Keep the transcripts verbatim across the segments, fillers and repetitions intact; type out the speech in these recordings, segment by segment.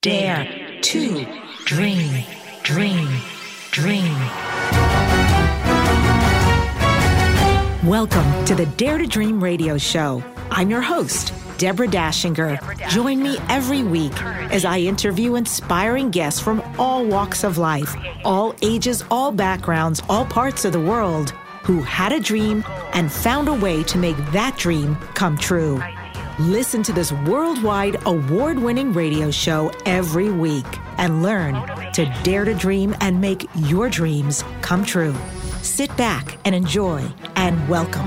Dare to dream, dream, dream. Welcome to the Dare to Dream radio show. I'm your host, Deborah Dashinger. Join me every week as I interview inspiring guests from all walks of life, all ages, all backgrounds, all parts of the world, who had a dream and found a way to make that dream come true. Listen to this worldwide award-winning radio show every week and learn to dare to dream and make your dreams come true. Sit back and enjoy, and welcome.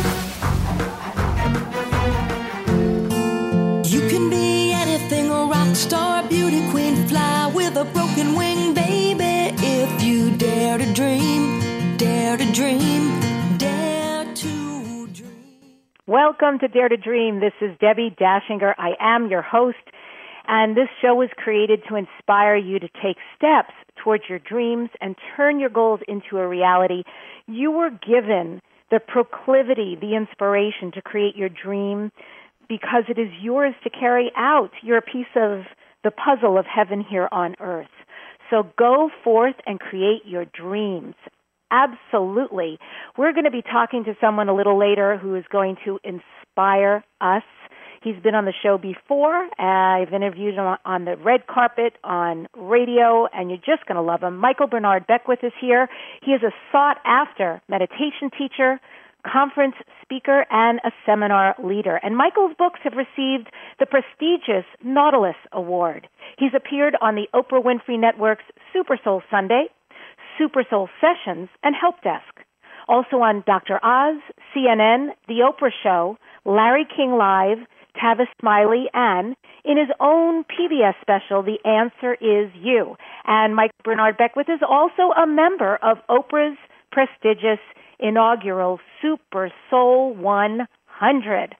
You can be anything, a rock star, beauty queen, fly with a broken wing, baby. If you dare to dream, dare to dream, dare to dream. Welcome to Dare to Dream. This is Debbie Dashinger. I am your host, and this show was created to inspire you to take steps towards your dreams and turn your goals into a reality. You were given the proclivity, the inspiration to create your dream because it is yours to carry out. You're a piece of the puzzle of heaven here on earth. So go forth and create your dreams. Absolutely. We're going to be talking to someone a little later who is going to inspire us. He's been on the show before. I've interviewed him on the red carpet, on radio, and you're just going to love him. Michael Bernard Beckwith is here. He is a sought-after meditation teacher, conference speaker, and a seminar leader. And Michael's books have received the prestigious Nautilus Award. He's appeared on the Oprah Winfrey Network's Super Soul Sunday, Super Soul Sessions, and Help Desk. Also on Doctor Oz, C N N, The Oprah Show, Larry King Live, Tavis Smiley, and in his own P B S special, The Answer Is You. And Mike Bernard Beckwith is also a member of Oprah's prestigious inaugural Super Soul one hundred.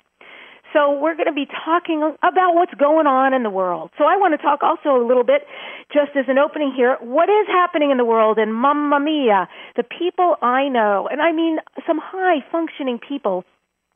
So we're going to be talking about what's going on in the world. So I want to talk also a little bit, just as an opening here, what is happening in the world, and mamma mia, the people I know, and I mean some high-functioning people,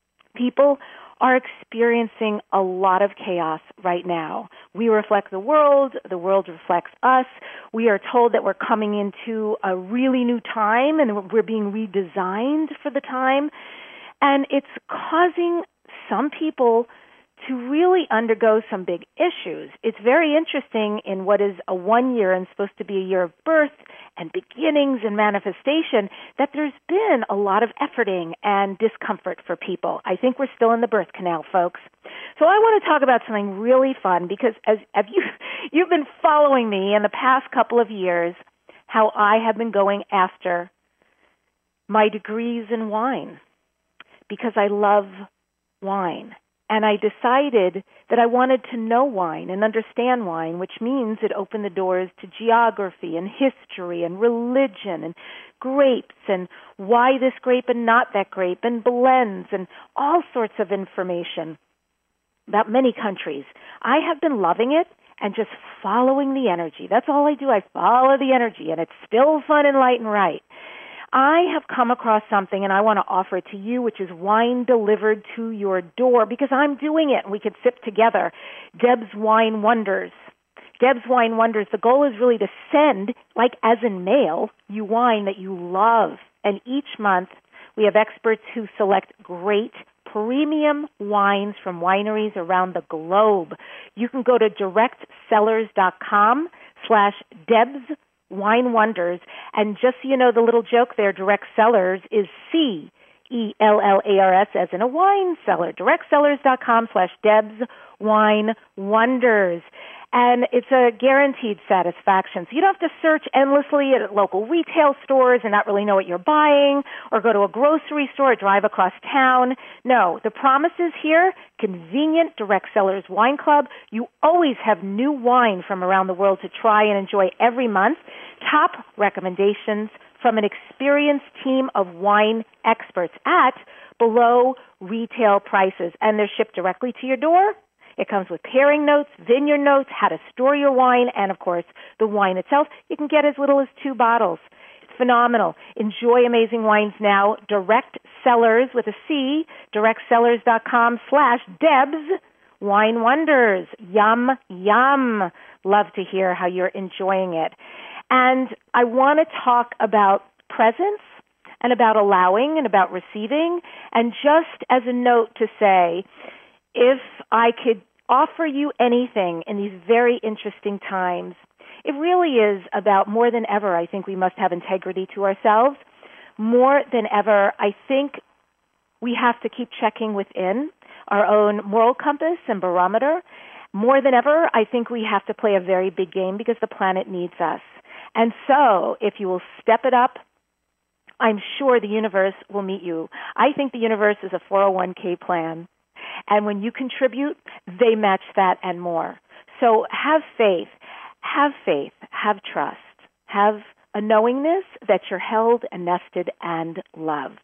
people are experiencing a lot of chaos right now. We reflect the world. The world reflects us. We are told that we're coming into a really new time and we're being redesigned for the time. And it's causing some people to really undergo some big issues. It's very interesting in what is a one year and supposed to be a year of birth and beginnings and manifestation that there's been a lot of efforting and discomfort for people. I think we're still in the birth canal, folks. So I want to talk about something really fun because as, as you, you've been following me in the past couple of years, how I have been going after my degrees in wine because I love wine. And I decided that I wanted to know wine and understand wine, which means it opened the doors to geography and history and religion and grapes and why this grape and not that grape and blends and all sorts of information about many countries. I have been loving it and just following the energy. That's all I do. I follow the energy, and it's still fun and light and right. I have come across something, and I want to offer it to you, which is wine delivered to your door, because I'm doing it, and we could sip together. Deb's Wine Wonders. Deb's Wine Wonders, the goal is really to send, like as in mail, you wine that you love. And each month, we have experts who select great premium wines from wineries around the globe. You can go to directsellers.com slash Deb's Wine Wonders, and just so you know, the little joke there, Direct Sellers, is C E L L A R S, as in a wine cellar. directsellers.com slash Deb's Wine Wonders. And it's a guaranteed satisfaction. So you don't have to search endlessly at local retail stores and not really know what you're buying, or go to a grocery store or drive across town. No, the promise is here, convenient Direct Sellers Wine Club. You always have new wine from around the world to try and enjoy every month. Top recommendations from an experienced team of wine experts at below retail prices. And they're shipped directly to your door. It comes with pairing notes, vineyard notes, how to store your wine, and, of course, the wine itself. You can get as little as two bottles. It's phenomenal. Enjoy amazing wines now. Direct Sellers with a C, directsellers.com slash Deb's Wine Wonders. Yum, yum. love to hear how you're enjoying it. And I want to talk about presence and about allowing and about receiving. And just as a note to say, if I could offer you anything in these very interesting times, it really is about more than ever, I think we must have integrity to ourselves. More than ever, I think we have to keep checking within our own moral compass and barometer. More than ever, I think we have to play a very big game because the planet needs us. And so, if you will step it up, I'm sure the universe will meet you. I think the universe is a four oh one k plan. And when you contribute, they match that and more. So have faith, have faith, have trust, have a knowingness that you're held and nested and loved.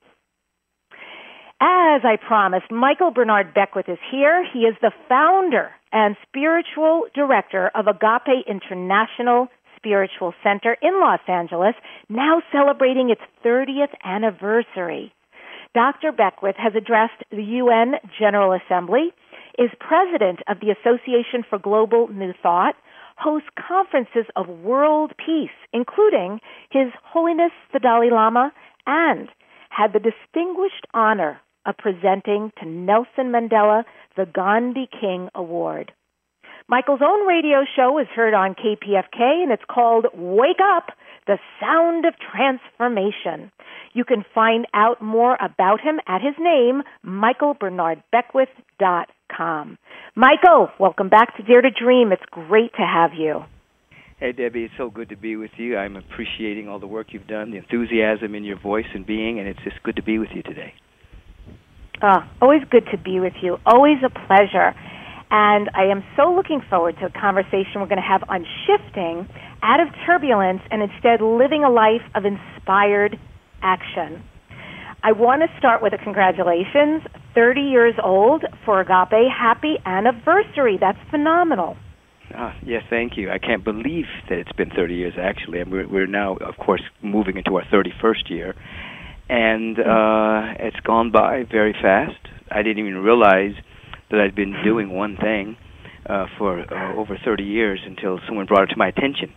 As I promised, Michael Bernard Beckwith is here. He is the founder and spiritual director of Agape International Spiritual Center in Los Angeles, now celebrating its thirtieth anniversary. Doctor Beckwith has addressed the U N General Assembly, is president of the Association for Global New Thought, hosts conferences of world peace, including His Holiness the Dalai Lama, and had the distinguished honor of presenting to Nelson Mandela the Gandhi King Award. Michael's own radio show is heard on K P F K, and it's called Wake Up, the Sound of Transformation. You can find out more about him at his name, michael bernard beckwith dot com. Michael, welcome back to Dare to Dream. It's great to have you. Hey, Debbie, it's so good to be with you. I'm appreciating all the work you've done, the enthusiasm in your voice and being, and it's just good to be with you today. Oh, always good to be with you. Always a pleasure. And I am so looking forward to a conversation we're going to have on shifting out of turbulence and instead living a life of inspired action. I want to start with a congratulations. thirty years old for Agape. Happy anniversary. That's phenomenal. Ah, yes, thank you. I can't believe that it's been thirty years, actually. And we're, we're now, of course, moving into our thirty-first year. And uh, it's gone by very fast. I didn't even realize that I'd been doing one thing uh, for uh, over thirty years until someone brought it to my attention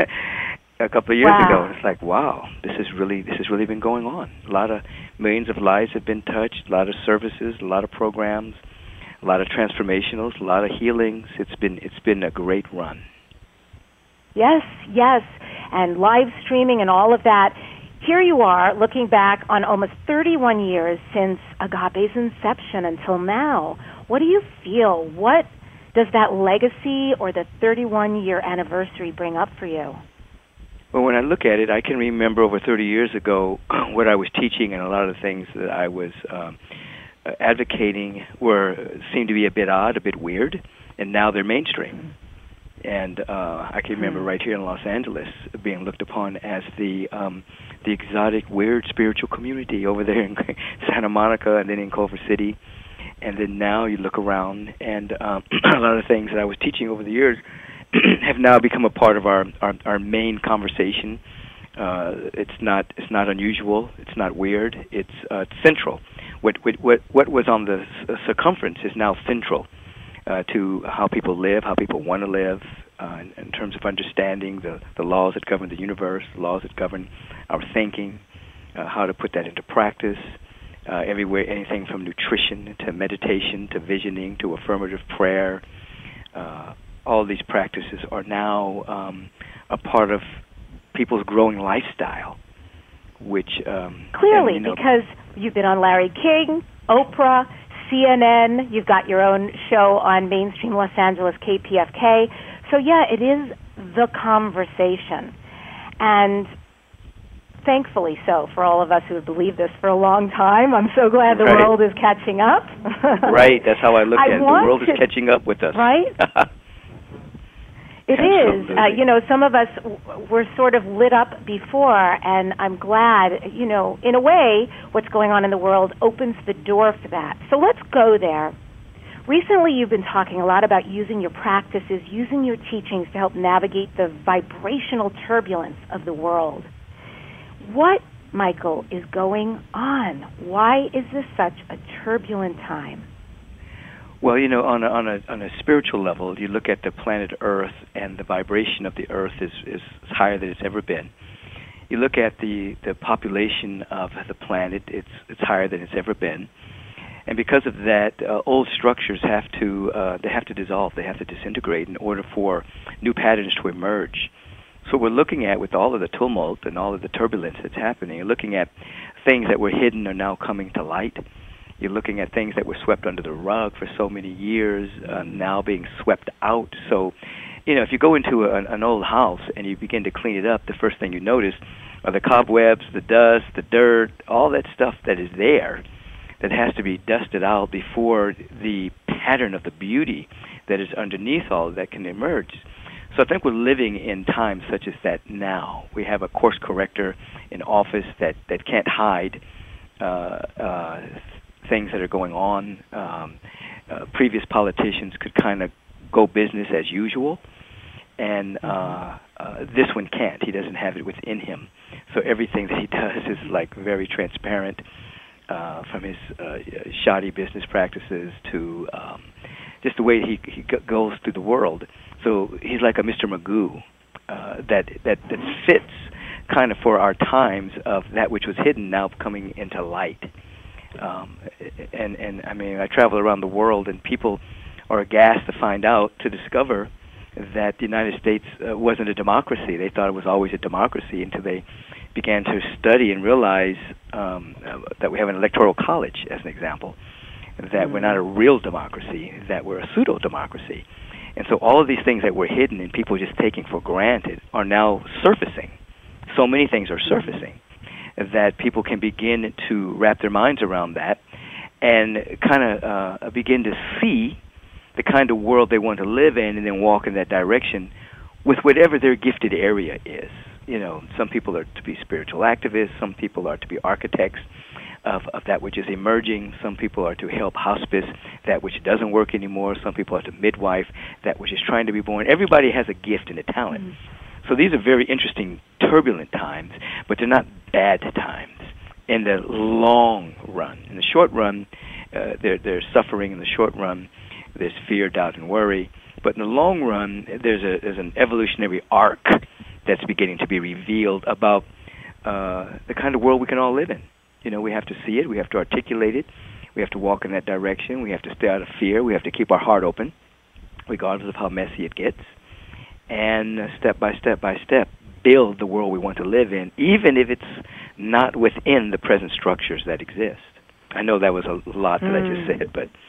a couple of years wow. ago. It's like, wow, this is really this has really been going on. A lot of millions of lives have been touched, a lot of services, a lot of programs, a lot of transformationals, a lot of healings. It's been it's been a great run. Yes, yes, and live streaming and all of that. Here you are, looking back on almost thirty-one years since Agape's inception until now. What do you feel? What does that legacy or the thirty-one-year anniversary bring up for you? Well, when I look at it, I can remember over thirty years ago what I was teaching, and a lot of the things that I was um, advocating were seemed to be a bit odd, a bit weird, and now they're mainstream. And uh, I can remember right here in Los Angeles being looked upon as the um, the exotic, weird spiritual community over there in Santa Monica and then in Culver City. And then now you look around, and um, a lot of things that I was teaching over the years have now become a part of our our, our main conversation. Uh, it's not it's not unusual. It's not weird. It's uh, central. What what what was on the circumference is now central uh, to how people live, how people want to live, uh, in, in terms of understanding the the laws that govern the universe, the laws that govern our thinking, uh, how to put that into practice. Uh, everywhere, anything from nutrition to meditation to visioning to affirmative prayer. Uh, all these practices are now um, a part of people's growing lifestyle, which... Um, Clearly, and, you know, because you've been on Larry King, Oprah, C N N, you've got your own show on mainstream Los Angeles, K P F K. So, yeah, it is the conversation. And thankfully so for all of us who have believed this for a long time. I'm so glad the right. world is catching up. Right, that's how I look I at it. The world to, is catching up with us. Right? It Absolutely. is. Uh, you know, some of us w- were sort of lit up before, and I'm glad, you know, in a way, what's going on in the world opens the door for that. So let's go there. Recently, you've been talking a lot about using your practices, using your teachings to help navigate the vibrational turbulence of the world. What, Michael, is going on? Why is this such a turbulent time? Well, you know, on a, on a on a spiritual level, you look at the planet Earth, and the vibration of the Earth is, is higher than it's ever been. You look at the, the population of the planet; it's it's higher than it's ever been, and because of that, uh, old structures have to uh, they have to dissolve, they have to disintegrate in order for new patterns to emerge. So we're looking at, with all of the tumult and all of the turbulence that's happening, you're looking at things that were hidden are now coming to light. You're looking at things that were swept under the rug for so many years, uh, now being swept out. So, you know, if you go into a, an old house and you begin to clean it up, the first thing you notice are the cobwebs, the dust, the dirt, all that stuff that is there that has to be dusted out before the pattern of the beauty that is underneath all of that can emerge. So I think we're living in times such as that now. We have a course corrector in office that, that can't hide uh, uh, things that are going on. Um, uh, previous politicians could kind of go business as usual, and uh, uh, this one can't. He doesn't have it within him. So everything that he does is like very transparent, uh, from his uh, shoddy business practices to um, just the way he, he goes through the world. So he's like a Mister Magoo uh, that, that that fits kind of for our times of that which was hidden now coming into light. Um, and, and, I mean, I travel around the world, and people are aghast to find out, to discover that the United States uh, wasn't a democracy. They thought it was always a democracy until they began to study and realize um, uh, that we have an electoral college, as an example, that mm-hmm. we're not a real democracy, that we're a pseudo-democracy. And so all of these things that were hidden and people just taking for granted are now surfacing. So many things are surfacing that people can begin to wrap their minds around that and kind of uh, begin to see the kind of world they want to live in, and then walk in that direction with whatever their gifted area is. You know, some people are to be spiritual activists, some people are to be architects of, of that which is emerging, some people are to help hospice that which doesn't work anymore, some people are to midwife that which is trying to be born. Everybody has a gift and a talent. Mm-hmm. So these are very interesting, turbulent times, but they're not bad times in the long run. In the short run, uh, they're, they're suffering. In the short run, there's fear, doubt, and worry. But in the long run, there's, a, there's an evolutionary arc that's beginning to be revealed about uh, the kind of world we can all live in. You know, we have to see it. We have to articulate it. We have to walk in that direction. We have to stay out of fear. We have to keep our heart open, regardless of how messy it gets. And uh, step by step by step, build the world we want to live in, even if it's not within the present structures that exist. I know that was a lot that mm. I just said, but...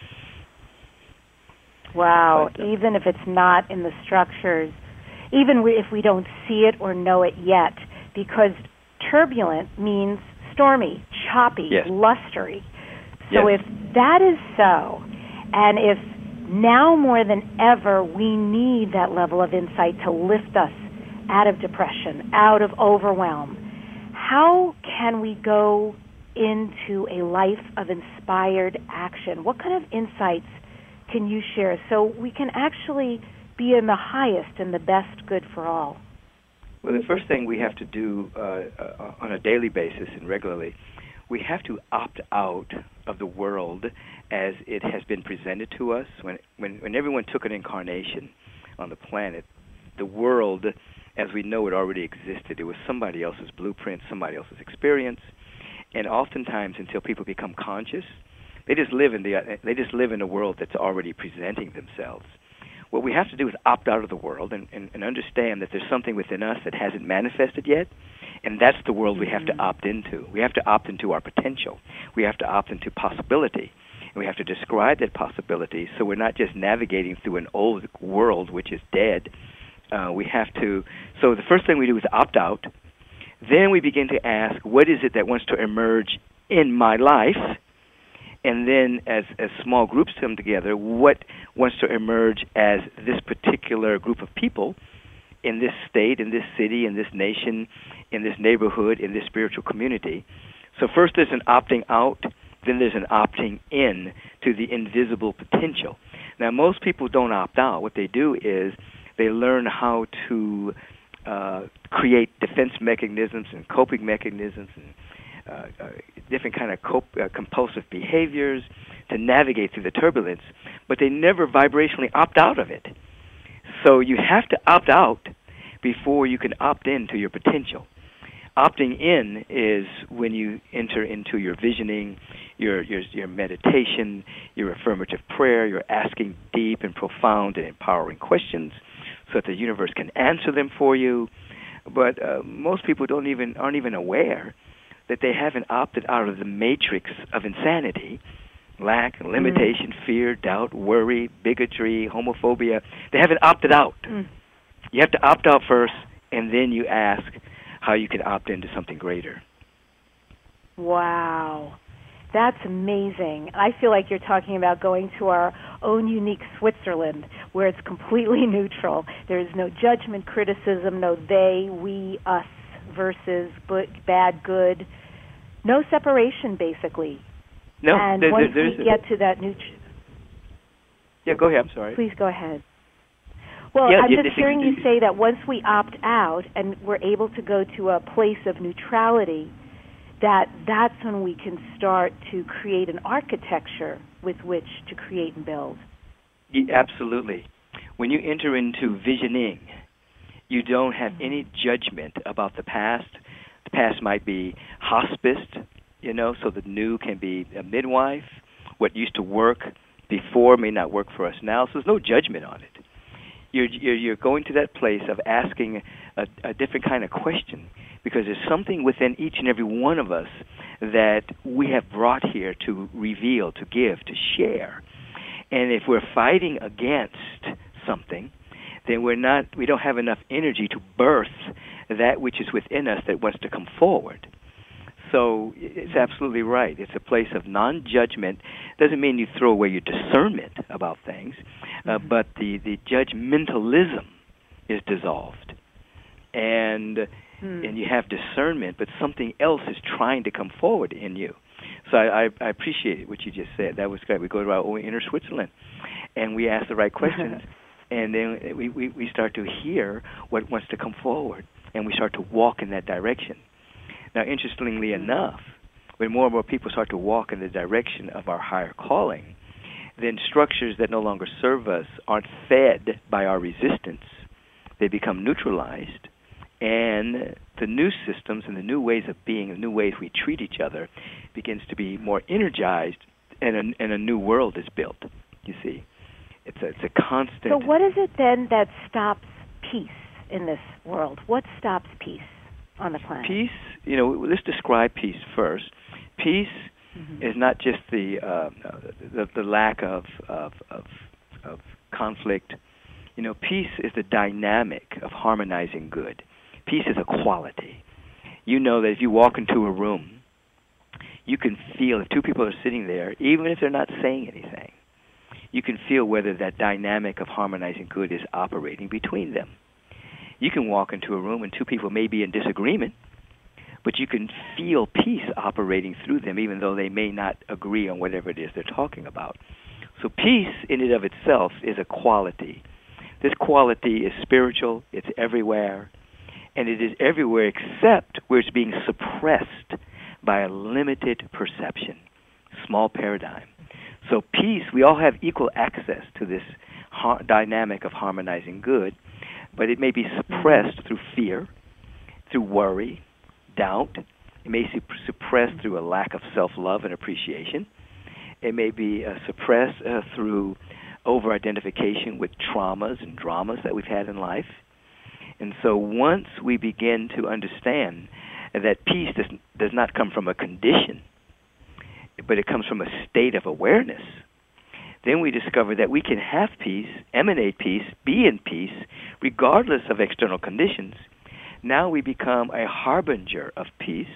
Wow, but, uh, even if it's not in the structures, even we, if we don't see it or know it yet, because turbulent means stormy, choppy, yes. lustery. So yes. if that is so, and if now more than ever we need that level of insight to lift us out of depression, out of overwhelm, how can we go into a life of inspired action? What kind of insights can you share so we can actually be in the highest and the best good for all? Well, the first thing we have to do uh, uh, on a daily basis and regularly, we have to opt out of the world as it has been presented to us. When, when, when everyone took an incarnation on the planet, the world, as we know it, already existed. It was somebody else's blueprint, somebody else's experience. And oftentimes, until people become conscious, they just live in the uh, they just live in a world that's already presenting themselves. What we have to do is opt out of the world and, and, and understand that there's something within us that hasn't manifested yet, and that's the world we have to opt into. We have to opt into our potential. We have to opt into possibility, and we have to describe that possibility so we're not just navigating through an old world which is dead. Uh, we have to. So the first thing we do is opt out. Then we begin to ask, what is it that wants to emerge in my life? And then as, as small groups come together, what wants to emerge as this particular group of people in this state, in this city, in this nation, in this neighborhood, in this spiritual community. So first there's an opting out, then there's an opting in to the invisible potential. Now most people don't opt out. What they do is they learn how to uh, create defense mechanisms and coping mechanisms and uh, uh, different kind of cope, uh, compulsive behaviors to navigate through the turbulence, but they never vibrationally opt out of it. So you have to opt out before you can opt into your potential. Opting in is when you enter into your visioning, your, your your meditation, your affirmative prayer. You're asking deep and profound and empowering questions so that the universe can answer them for you. But uh, most people don't even aren't even aware that they haven't opted out of the matrix of insanity, lack, limitation, mm. fear, doubt, worry, bigotry, homophobia. They haven't opted out. Mm. You have to opt out first, and then you ask how you can opt into something greater. Wow. That's amazing. I feel like you're talking about going to our own unique Switzerland where it's completely neutral. There's no judgment, criticism, no they, we, us versus good, bad, good. No separation, basically. No. And there, once there, we get to that neutral... Yeah, go ahead. I'm sorry. Please go ahead. Well, yeah, I'm yeah, just hearing you say that once we opt out and we're able to go to a place of neutrality, that that's when we can start to create an architecture with which to create and build. Yeah, absolutely. When you enter into visioning, you don't have any judgment about the past. The past might be hospiced, you know, so the new can be a midwife. What used to work before may not work for us now, so there's no judgment on it. You're, you're, you're going to that place of asking a, a different kind of question because there's something within each and every one of us that we have brought here to reveal, to give, to share. And if we're fighting against something, then we're not, we don't have enough energy to birth that which is within us that wants to come forward. So it's absolutely right. It's a place of non-judgment. Doesn't mean you throw away your discernment about things, uh, mm-hmm. but the, the judgmentalism is dissolved. And mm. and you have discernment, but something else is trying to come forward in you. So I, I, I appreciate what you just said. That was great. We go to our own inner Switzerland, and we ask the right questions, and then we, we, we start to hear what wants to come forward, and we start to walk in that direction. Now, interestingly enough, when more and more people start to walk in the direction of our higher calling, then structures that no longer serve us aren't fed by our resistance. They become neutralized, and the new systems and the new ways of being, the new ways we treat each other begins to be more energized, and a, and a new world is built, you see. It's a, it's a constant... So what is it then that stops peace in this world? What stops peace on the planet? Peace, you know, let's describe peace first. Peace mm-hmm. is not just the, uh, the the lack of, of of of conflict. You know, peace is the dynamic of harmonizing good. Peace is a quality. You know that if you walk into a room, you can feel if two people are sitting there, even if they're not saying anything, you can feel whether that dynamic of harmonizing good is operating between them. You can walk into a room and two people may be in disagreement, but you can feel peace operating through them even though they may not agree on whatever it is they're talking about. So peace in and of itself is a quality. This quality is spiritual, it's everywhere, and it is everywhere except where it's being suppressed by a limited perception, small paradigm. So peace, we all have equal access to this ha- dynamic of harmonizing good, but it may be suppressed through fear, through worry, doubt. It may be suppressed through a lack of self-love and appreciation. It may be uh, suppressed uh, through over-identification with traumas and dramas that we've had in life. And so once we begin to understand that peace does, does not come from a condition, but it comes from a state of awareness, then we discover that we can have peace, emanate peace, be in peace, regardless of external conditions. Now we become a harbinger of peace.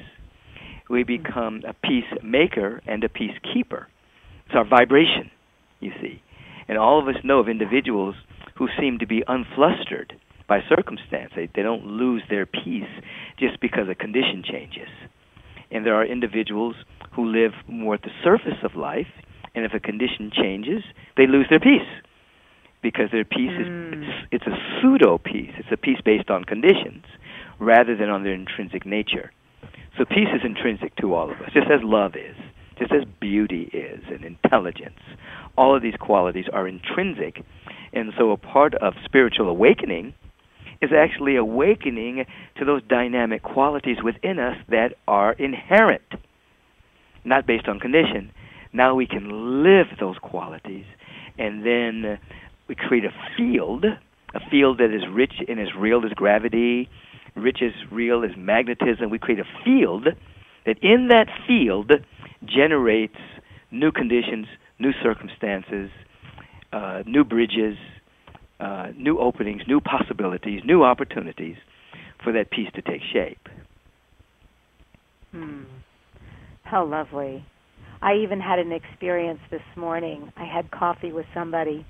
We become a peacemaker and a peacekeeper. It's our vibration, you see. And all of us know of individuals who seem to be unflustered by circumstance. They, they don't lose their peace just because a condition changes. And there are individuals who live more at the surface of life, and if a condition changes, they lose their peace because their peace mm. is it's, it's a pseudo peace. It's a peace based on conditions rather than on their intrinsic nature. So peace is intrinsic to all of us, just as love is, just as beauty is, and intelligence. All of these qualities are intrinsic. And so a part of spiritual awakening is actually awakening to those dynamic qualities within us that are inherent, not based on condition. Now we can live those qualities, and then we create a field, a field that is rich and as real as gravity, rich as real as magnetism. We create a field that in that field generates new conditions, new circumstances, uh, new bridges, uh, new openings, new possibilities, new opportunities for that peace to take shape. Hmm. How lovely. I even had an experience this morning. I had coffee with somebody,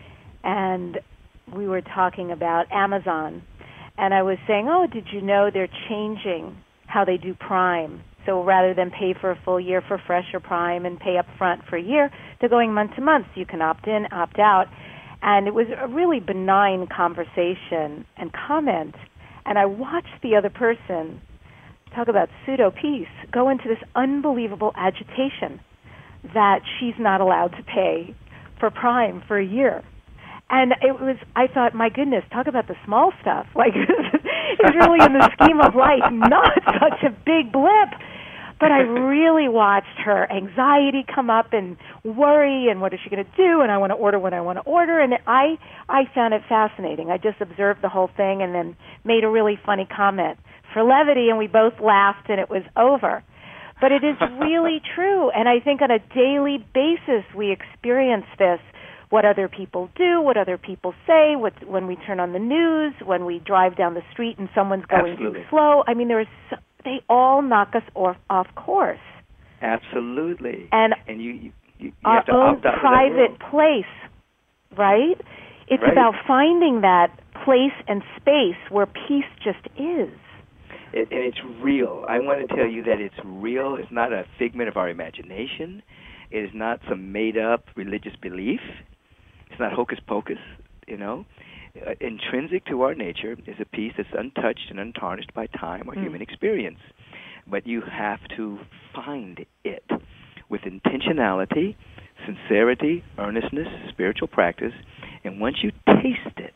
and we were talking about Amazon. And I was saying, oh, did you know they're changing how they do Prime? So rather than pay for a full year for Fresh or Prime and pay up front for a year, they're going month to month. So you can opt in, opt out. And it was a really benign conversation and comment. And I watched the other person, talk about pseudo-peace, go into this unbelievable agitation that she's not allowed to pay for Prime for a year. And it was, I thought, my goodness, talk about the small stuff. Like, it's really in the scheme of life not such a big blip. But I really watched her anxiety come up and worry and what is she going to do, and I want to order what I want to order. And I, I found it fascinating. I just observed the whole thing and then made a really funny comment for levity, and we both laughed, and it was over. But it is really true, and I think on a daily basis we experience this, what other people do, what other people say, what, when we turn on the news, when we drive down the street and someone's going Absolutely. too slow. I mean, there is so, they all knock us off, off course. Absolutely. And, and you, you, you our have to own opt out private of that world. place, right? It's right. about finding that place and space where peace just is. It, and it's real. I want to tell you that it's real. It's not a figment of our imagination. It is not some made-up religious belief. It's not hocus pocus, you know. Uh, intrinsic to our nature is a peace that's untouched and untarnished by time or mm. human experience. But you have to find it with intentionality, sincerity, earnestness, spiritual practice. And once you taste it,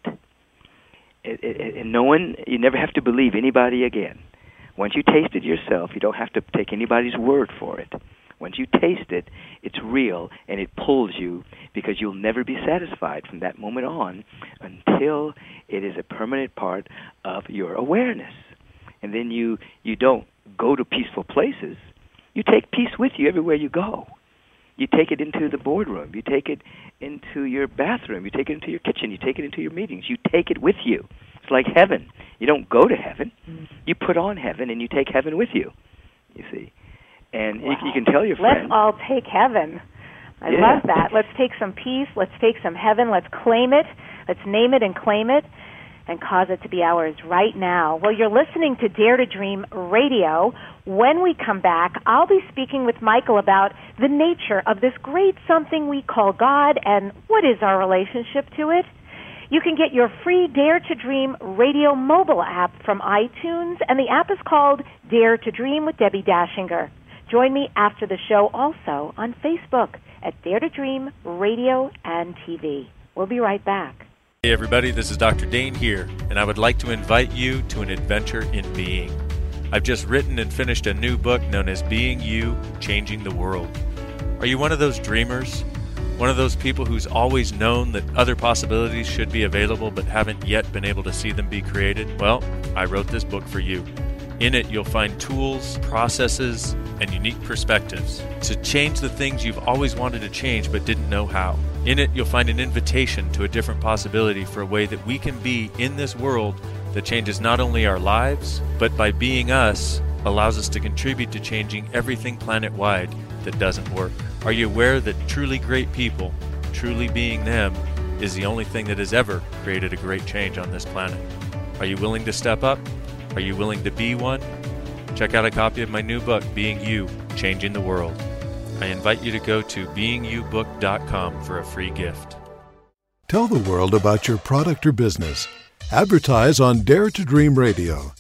it, it, and no one, you never have to believe anybody again. Once you taste it yourself, you don't have to take anybody's word for it. Once you taste it, it's real, and it pulls you because you'll never be satisfied from that moment on until it is a permanent part of your awareness. And then you, you don't go to peaceful places. You take peace with you everywhere you go. You take it into the boardroom. You take it into your bathroom. You take it into your kitchen. You take it into your meetings. You take it with you. It's like heaven. You don't go to heaven. You put on heaven, and you take heaven with you, you see. And wow. you, you can tell your friends. Let's all take heaven. I yeah. love that. Let's take some peace. Let's take some heaven. Let's claim it. Let's name it and claim it and cause it to be ours right now. Well, you're listening to Dare to Dream Radio. When we come back, I'll be speaking with Michael about the nature of this great something we call God and what is our relationship to it. You can get your free Dare to Dream radio mobile app from iTunes, and the app is called Dare to Dream with Debbie Dashinger. Join me after the show also on Facebook at Dare to Dream Radio and T V. We'll be right back. Hey everybody, this is Doctor Dane here, and I would like to invite you to an adventure in being. I've just written and finished a new book known as Being You, Changing the World. Are you one of those dreamers? One of those people who's always known that other possibilities should be available but haven't yet been able to see them be created? Well, I wrote this book for you. In it, you'll find tools, processes, and unique perspectives to change the things you've always wanted to change but didn't know how. In it, you'll find an invitation to a different possibility for a way that we can be in this world that changes not only our lives, but by being us, allows us to contribute to changing everything planet-wide that doesn't work. Are you aware that truly great people, truly being them, is the only thing that has ever created a great change on this planet? Are you willing to step up? Are you willing to be one? Check out a copy of my new book, Being You, Changing the World. I invite you to go to being you book dot com for a free gift. Tell the world about your product or business. Advertise on Dare to Dream Radio.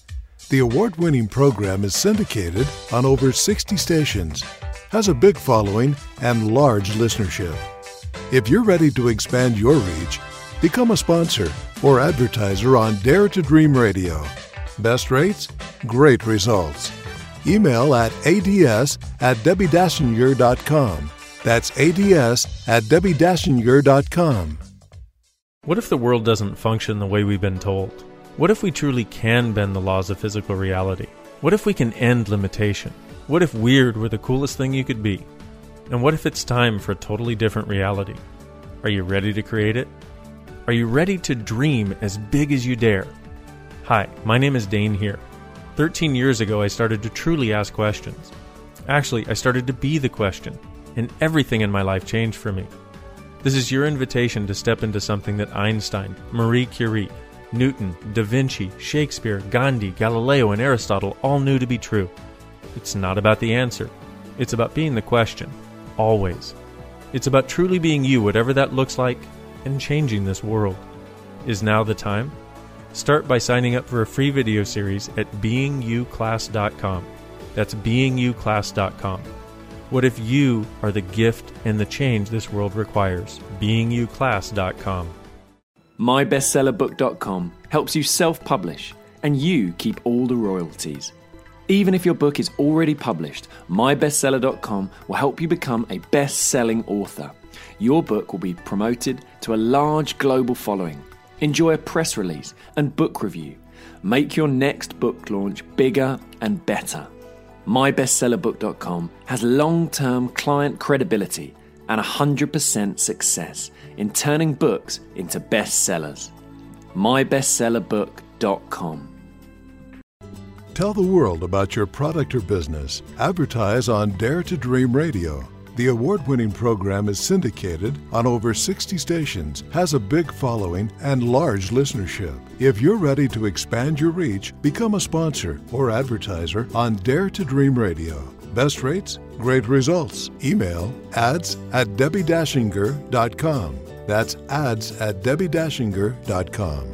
The award-winning program is syndicated on over sixty stations, has a big following, and large listenership. If you're ready to expand your reach, become a sponsor or advertiser on Dare to Dream Radio. Best rates? Great results. Email at ads at debbie dachinger dot com. That's ads at debbie dachinger dot com. What if the world doesn't function the way we've been told? What if we truly can bend the laws of physical reality? What if we can end limitation? What if weird were the coolest thing you could be? And what if it's time for a totally different reality? Are you ready to create it? Are you ready to dream as big as you dare? Hi, my name is Dane here. Thirteen years ago, I started to truly ask questions. Actually, I started to be the question, and everything in my life changed for me. This is your invitation to step into something that Einstein, Marie Curie, Newton, Da Vinci, Shakespeare, Gandhi, Galileo, and Aristotle all knew to be true. It's not about the answer. It's about being the question, always. It's about truly being you, whatever that looks like, and changing this world. Is now the time? Start by signing up for a free video series at being you class dot com. That's being you class dot com. What if you are the gift and the change this world requires? being you class dot com. my bestseller book dot com helps you self-publish, and you keep all the royalties. Even if your book is already published, my bestseller dot com will help you become a best-selling author. Your book will be promoted to a large global following. Enjoy a press release and book review. Make your next book launch bigger and better. my bestseller book dot com has long-term client credibility and one hundred percent success in turning books into bestsellers. my bestseller book dot com. Tell the world about your product or business. Advertise on Dare to Dream Radio. The award-winning program is syndicated on over sixty stations, has a big following, and large listenership. If you're ready to expand your reach, become a sponsor or advertiser on Dare to Dream Radio. Best rates? Great results. Email ads at debbie dachinger dot com. That's ads at debbie dachinger dot com.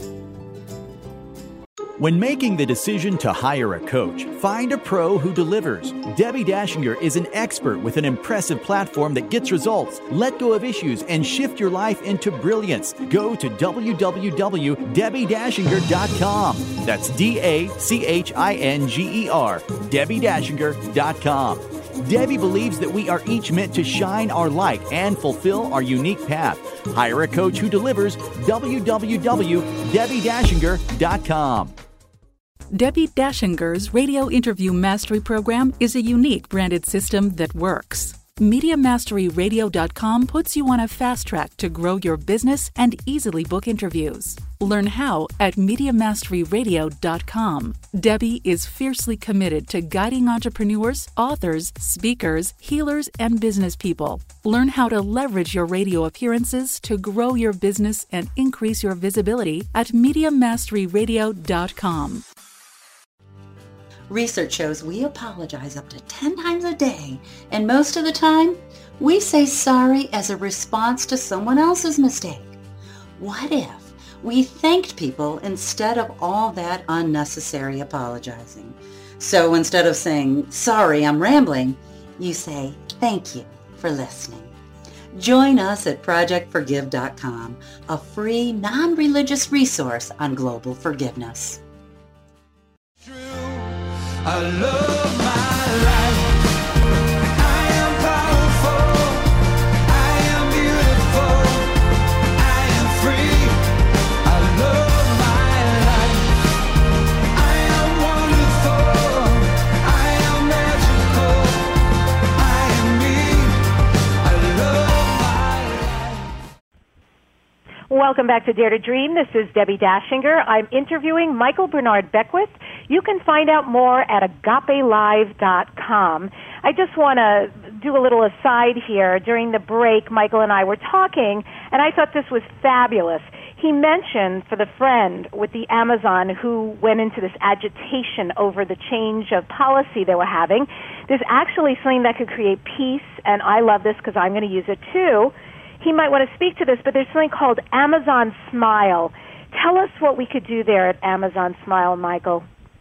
When making the decision to hire a coach, find a pro who delivers. Debbie Dachinger is an expert with an impressive platform that gets results. Let go of issues and shift your life into brilliance. Go to w w w dot debbie dachinger dot com. That's D A C H I N G E R, debbie dachinger dot com. Debbie believes that we are each meant to shine our light and fulfill our unique path. Hire a coach who delivers. w w w dot debbie dachinger dot com. Debbie Dachinger's Radio Interview Mastery Program is a unique branded system that works. Media Mastery Radio dot com puts you on a fast track to grow your business and easily book interviews. Learn how at Media Mastery Radio dot com. Debbie is fiercely committed to guiding entrepreneurs, authors, speakers, healers, and business people. Learn how to leverage your radio appearances to grow your business and increase your visibility at Media Mastery Radio dot com. Research shows we apologize up to ten times a day, and most of the time, we say sorry as a response to someone else's mistake. What if we thanked people instead of all that unnecessary apologizing? So instead of saying, sorry, I'm rambling, you say, thank you for listening. Join us at project forgive dot com, a free, non-religious resource on global forgiveness. I love my life. I am powerful. I am beautiful. I am free. I love my life. I am wonderful. I am magical. I am me. I love my life. Welcome back to Dare to Dream. This is Debbie Dachinger. I'm interviewing Michael Bernard Beckwith. You can find out more at agape live dot com. I just want to do a little aside here. During the break, Michael and I were talking, and I thought this was fabulous. He mentioned for the friend with the Amazon who went into this agitation over the change of policy they were having, there's actually something that could create peace, and I love this because I'm going to use it too. He might want to speak to this, but there's something called Amazon Smile. Tell us what we could do there at Amazon Smile, Michael.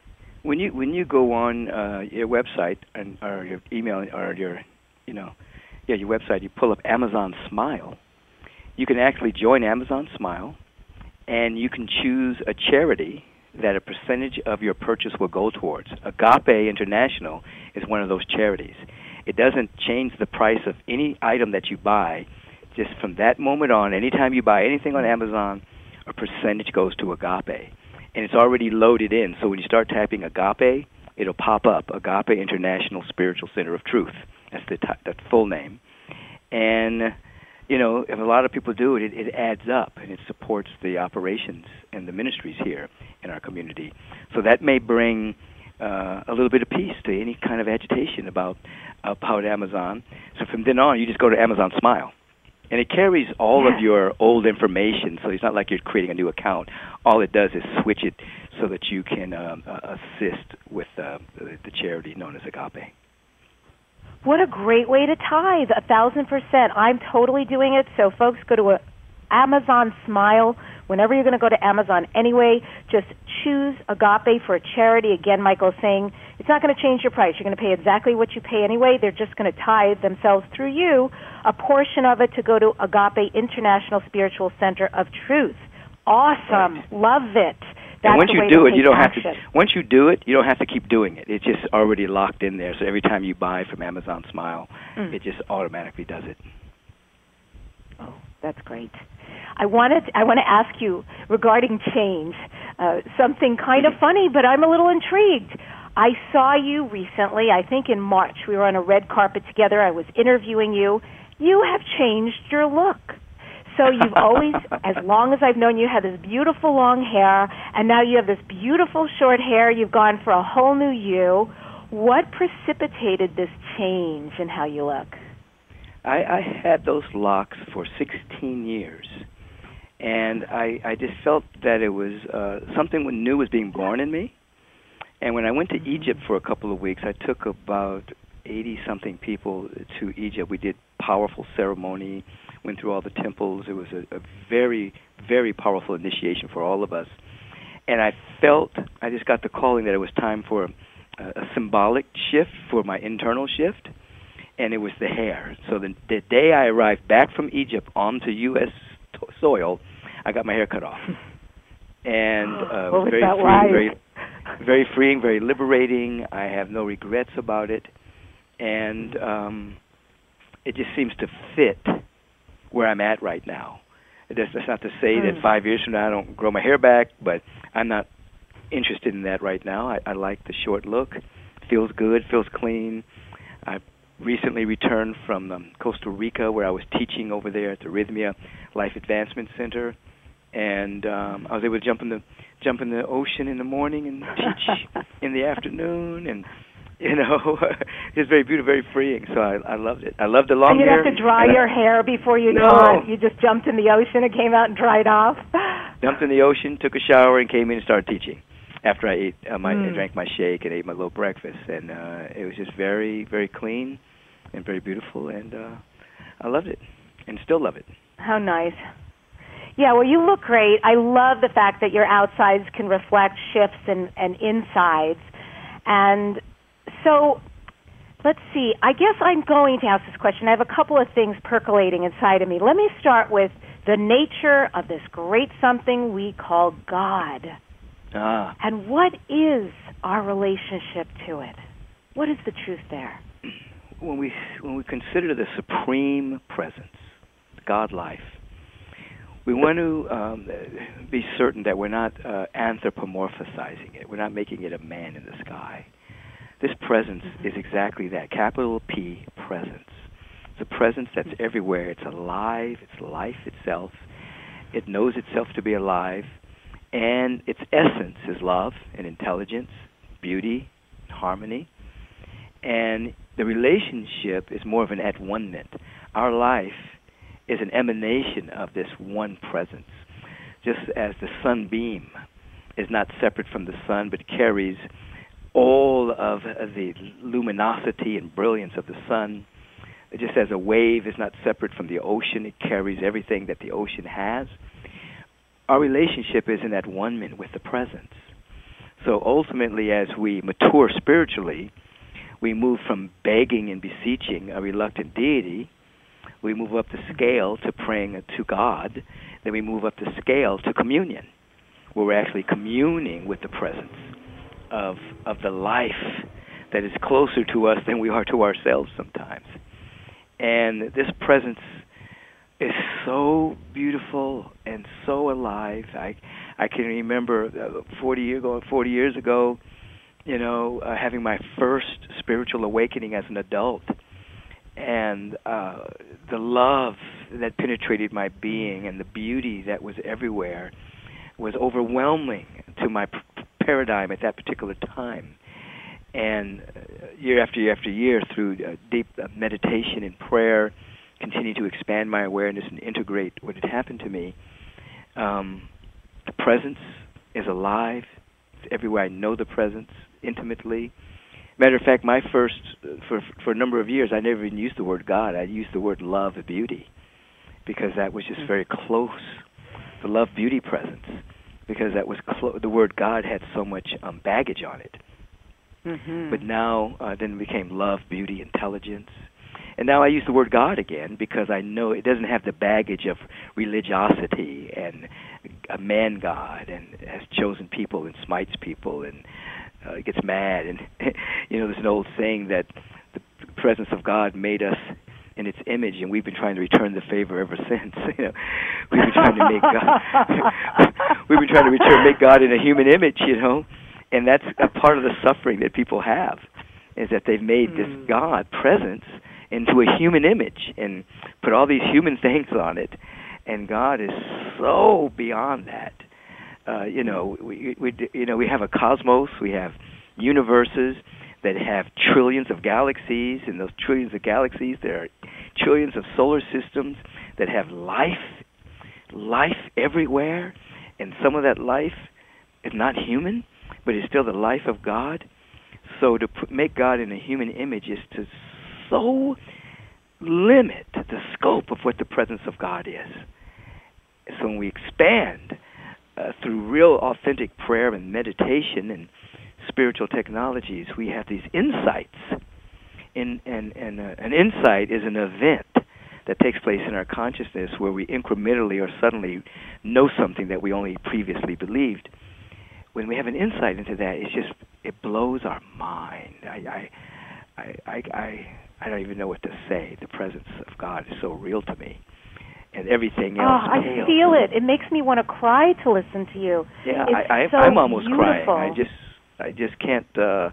when you when you go on uh, your website and or your email or your you know yeah your website, you pull up Amazon Smile. You can actually join Amazon Smile, and you can choose a charity that a percentage of your purchase will go towards. Agape International is one of those charities. It doesn't change the price of any item that you buy. Just from that moment on, anytime you buy anything on Amazon, a percentage goes to Agape. And it's already loaded in. So when you start typing Agape, it'll pop up, Agape International Spiritual Center of Truth. That's the t- that's full name. And, you know, if a lot of people do it, it, it adds up, and it supports the operations and the ministries here in our community. So that may bring uh, a little bit of peace to any kind of agitation about, about Amazon. So from then on, you just go to Amazon Smile. And it carries all yeah. of your old information, so it's not like you're creating a new account. All it does is switch it so that you can um, uh, assist with uh, the, the charity known as Agape. What a great way to tithe, a thousand percent. I'm totally doing it, so folks, go to a Amazon Smile. Whenever you're going to go to Amazon anyway, just choose Agape for a charity. Again, Michael's saying it's not going to change your price. You're going to pay exactly what you pay anyway. They're just going to tithe themselves through you a portion of it to go to Agape International Spiritual Center of Truth. Awesome. Right. Love it. That's and once the you do to it, you don't action. have to. Once you do it, you don't have to keep doing it. It's just already locked in there. So every time you buy from Amazon Smile, mm. it just automatically does it. Oh, that's great. I wanted I want to ask you regarding change, uh, something kind of funny, but I'm a little intrigued. I saw you recently, I think in March. We were on a red carpet together. I was interviewing you. You have changed your look. So you've always, as long as I've known you, had this beautiful long hair, and now you have this beautiful short hair. You've gone for a whole new you. What precipitated this change in how you look? I, I had those locks for sixteen years, and I, I just felt that it was uh, something new was being born in me. And when I went to Egypt for a couple of weeks, I took about eighty-something people to Egypt. We did powerful ceremony, went through all the temples. It was a, a very, very powerful initiation for all of us. And I felt, I just got the calling that it was time for a, a symbolic shift, for my internal shift, and it was the hair. So the, the day I arrived back from Egypt onto U S to- soil, I got my hair cut off. And uh, it was very free, like? very, very freeing, very liberating. I have no regrets about it. And um, it just seems to fit where I'm at right now. That's, that's not to say mm. that five years from now I don't grow my hair back, but I'm not interested in that right now. I, I like the short look. Feels good, feels clean. I recently returned from um, Costa Rica, where I was teaching over there at the Rhythmia Life Advancement Center, and um, I was able to jump in the jump in the ocean in the morning and teach in the afternoon, and you know, it's very beautiful, very freeing. So I, I loved it. I loved the long and you hair. You have to dry your I, hair before you no. taught. You just jumped in the ocean and came out and dried off. Jumped in the ocean, took a shower, and came in and started teaching. After I ate, uh, my, mm. I drank my shake and ate my little breakfast, and uh, it was just very, very clean and very beautiful, and uh, I loved it, and still love it. How nice. Yeah, well, you look great. I love the fact that your outsides can reflect shifts and, and insides, and so let's see. I guess I'm going to ask this question. I have a couple of things percolating inside of me. Let me start with the nature of this great something we call God. Ah. And what is our relationship to it? What is the truth there? When we when we consider the supreme presence, God life, we want to um, be certain that we're not uh, anthropomorphizing it. We're not making it a man in the sky. This presence is exactly that, capital P, presence. It's a presence that's everywhere. It's alive. It's life itself. It knows itself to be alive. And its essence is love and intelligence, beauty, harmony. And the relationship is more of an at-one-ment. Our life is an emanation of this one presence. Just as the sunbeam is not separate from the sun, but carries all of the luminosity and brilliance of the sun. Just as a wave is not separate from the ocean, it carries everything that the ocean has. Our relationship is in that one-ment with the presence. So ultimately, as we mature spiritually, we move from begging and beseeching a reluctant deity. We move up the scale to praying to God. Then we move up the scale to communion, where we're actually communing with the presence of of the life that is closer to us than we are to ourselves sometimes. And this presence is so beautiful and so alive. I I can remember uh, forty years ago, forty years ago, you know, uh, having my first spiritual awakening as an adult, and uh, the love that penetrated my being and the beauty that was everywhere was overwhelming to my p- paradigm at that particular time. And uh, year after year after year, through uh, deep uh, meditation and prayer, continue to expand my awareness and integrate what had happened to me. Um, the presence is alive. It's everywhere. I know the presence intimately. Matter of fact, my first, uh, for for a number of years, I never even used the word God. I used the word love and beauty, because that was just very close. The love, beauty presence, because that was clo- the word God had so much um, baggage on it. Mm-hmm. But now, uh, then it became love, beauty, intelligence. And now I use the word God again because I know it doesn't have the baggage of religiosity and a man God and has chosen people and smites people and uh, gets mad. And, you know, there's an old saying that the presence of God made us in its image, and we've been trying to return the favor ever since. You know, we've been trying to make God, we've been trying to return, make God in a human image, you know. And that's a part of the suffering that people have, is that they've made mm. this God presence into a human image and put all these human things on it, and God is so beyond that. Uh, you know, we, we you know we have a cosmos, we have universes that have trillions of galaxies, and those trillions of galaxies, there are trillions of solar systems that have life, life everywhere, and some of that life is not human, but it's still the life of God. So to put, make God in a human image is to so limit the scope of what the presence of God is. So when we expand uh, through real authentic prayer and meditation and spiritual technologies, we have these insights. In, and and uh, an insight is an event that takes place in our consciousness where we incrementally or suddenly know something that we only previously believed. When we have an insight into that, it's just, it blows our mind. I, I, I, I, I, I don't even know what to say. The presence of God is so real to me, and everything else. Oh, I pales. feel it. It makes me want to cry to listen to you. Yeah, it's I, I, so I'm almost beautiful. crying. I just, I just can't. Uh,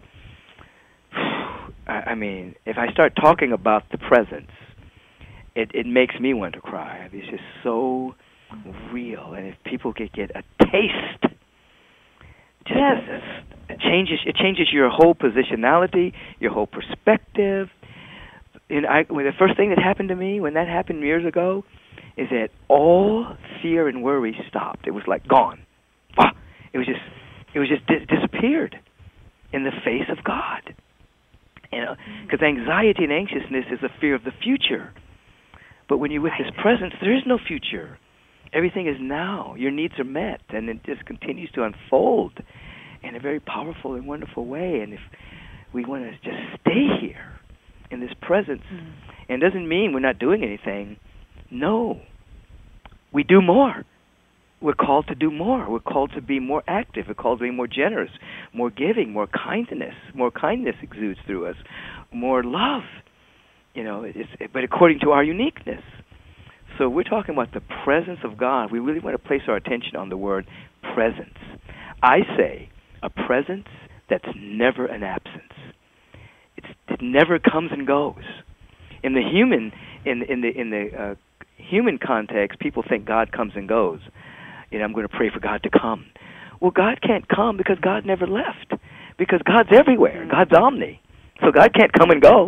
I, I mean, if I start talking about the presence, it, it makes me want to cry. It's just so real, and if people could get a taste. Just yes. It changes. It changes your whole positionality, your whole perspective. And I, well, the first thing that happened to me when that happened years ago is that all fear and worry stopped. It was like gone. It was just, it was just di- disappeared in the face of God. You know, because anxiety and anxiousness is a fear of the future. But when you're with right. this presence, there is no future. Everything is now. Your needs are met, and it just continues to unfold in a very powerful and wonderful way. And if we want to just stay here in this presence, mm. and it doesn't mean we're not doing anything. No. We do more. We're called to do more. We're called to be more active. We're called to be more generous, more giving, more kindness. More kindness exudes through us, more love. You know, it's, but according to our uniqueness. So we're talking about the presence of God. We really want to place our attention on the word presence. I say a presence that's never an absence. It's, it never comes and goes. In the human, in in the in the uh, human context, people think God comes and goes. You know, I'm going to pray for God to come. Well, God can't come because God never left. Because God's everywhere. God's omni. So God can't come and go.